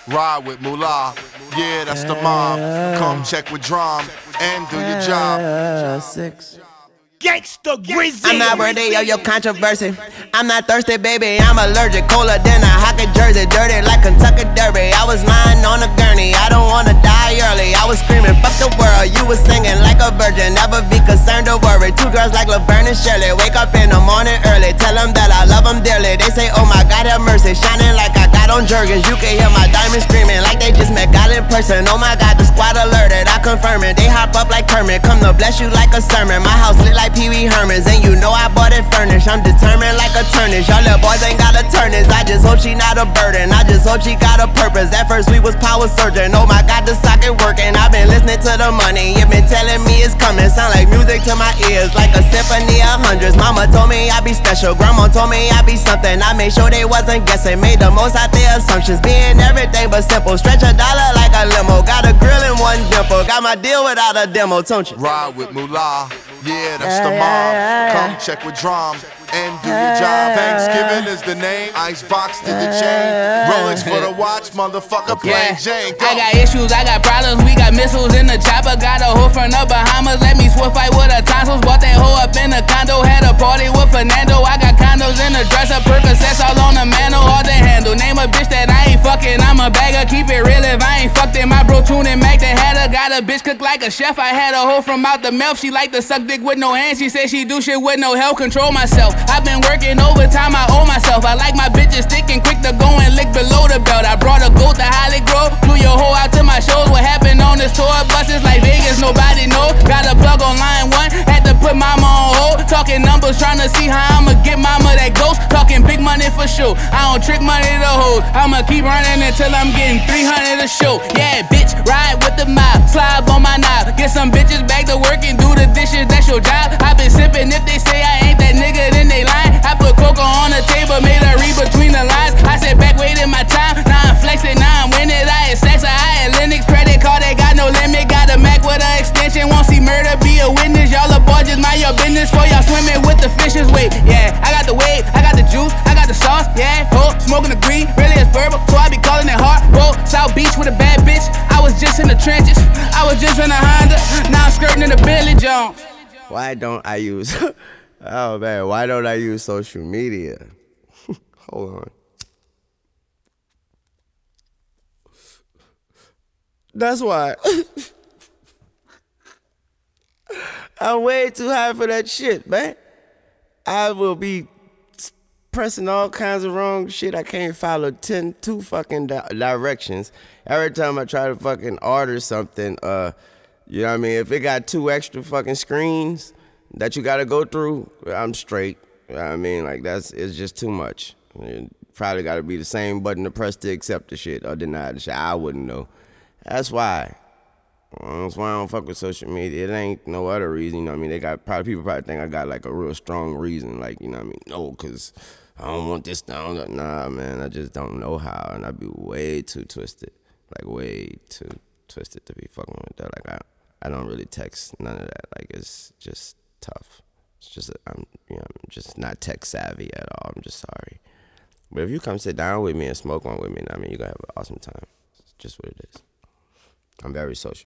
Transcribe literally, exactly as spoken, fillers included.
Ride with Moolah, yeah, that's the mob. Come check with Drum and do your job. Six. Gangsta Grizzly. I'm not worthy of your controversy. I'm not thirsty, baby, I'm allergic. Colder than a hockey jersey, dirty like Kentucky Derby. I was lying on a gurney, I don't wanna die early. I was screaming, fuck the world, you was singing like a virgin. Never be concerned or worried. Two girls like Laverne and Shirley. Wake up in the morning early, tell them that I love them dearly. They say, oh my God, have mercy. Shining like I got on Jergens. You can hear my diamonds screaming like they just met God in person. Oh my God, the squad alerted, I confirm it. They hop up like Kermit, come to bless you like a sermon. My house lit like Pee Wee Herman's, and you know I bought it furnished. I'm determined like a turnist. Y'all little boys ain't gotta turn this. I just hope she not a burden. I just hope she got a purpose. At first we was power surgeon. Oh my God, the socket working. I've been listening to the money. You been telling me it's coming. Sound like music to my ears, like a symphony of hundreds. Mama told me I'd be special. Grandma told me I'd be something. I made sure they wasn't guessing. Made the most out their assumptions. Being everything but simple. Stretch a dollar like a limo. Got a grill in one dimple. Got my deal without a demo, don't you? Ride with Moolah, yeah, that's the mob. Come check with Drum and do your job. Thanksgiving is the name. Icebox to the chain. Rolex for the watch, motherfucker plain Jane. Go. I got issues, I got problems. We got missiles in the chopper. Got a hoe from the Bahamas. Let me swift fight with her tonsils. Bought that hoe up in the condo. Had a party with Fernando. I got condos in the dresser. Percocets all on the mantle. Hard to handle. Name a bitch that I ain't fucking. I'm a bagger. Keep it real if I ain't fucked it. My bro tuning Mac the hatter. Got a bitch cook like a chef. I had a hoe from out the mouth. She like to suck dick with no hands. She said she do shit with no help. Control myself. I've been working overtime, I owe myself. I like my bitches thick and quick to go and lick below the belt. I brought a goat to Holly Grove, flew your hoe out to my shows. What happened on this tour? Buses like Vegas, nobody know. Got a plug on line one, had to put mama on hold. Talking numbers, trying to see how I'ma get mama that ghost. Talking big money for sure, I don't trick money to hold. I'ma keep running until I'm getting three hundred a show. Yeah, bitch, ride with the mob, slide on my knob. Get some bitches back to work and do the dishes, that's your job. I been sipping, if they say I ain't that nigga, then they lying. I put coca on the table, made her read between the lines. I said back, waiting my time, now I'm flexing, now I'm winning. I had sex, I had Linux, credit card, they got no limit. Got a Mac with an extension, won't see murder, be a witness. Y'all a boy, just mind your business, for y'all swimming with the fishes. Wait, yeah, I got the wave, I got the juice, I got the sauce, yeah. Oh, smoking the green, really it's purple, so I be calling it hard. Whoa, South Beach with a bad bitch, I was just in the trenches, I was just in a Honda, now I'm skirting in the Billy Jones. Why don't I use... Oh man, why don't I use social media? Hold on. That's why. I'm way too high for that shit, man. I will be pressing all kinds of wrong shit. I can't follow ten, two fucking di- directions. Every time I try to fucking order something, uh, you know what I mean? If it got two extra fucking screens that you gotta go through, I'm straight. You know what I mean? Like, that's, it's just too much. It probably gotta be the same button to press to accept the shit or deny the shit. I wouldn't know. That's why. That's why I don't fuck with social media. It ain't no other reason, you know what I mean? They got, probably, people probably think I got like a real strong reason, like, you know what I mean? No, cause I don't want this down. Nah, man, I just don't know how, and I be way too twisted. Like, way too twisted to be fucking with that. Like, I, I don't really text none of that. Like, it's just tough. It's just, I'm, you know, I'm just not tech savvy at all. I'm just sorry. But if you come sit down with me and smoke one with me, I mean, you're gonna have an awesome time. It's just what it is. I'm very social.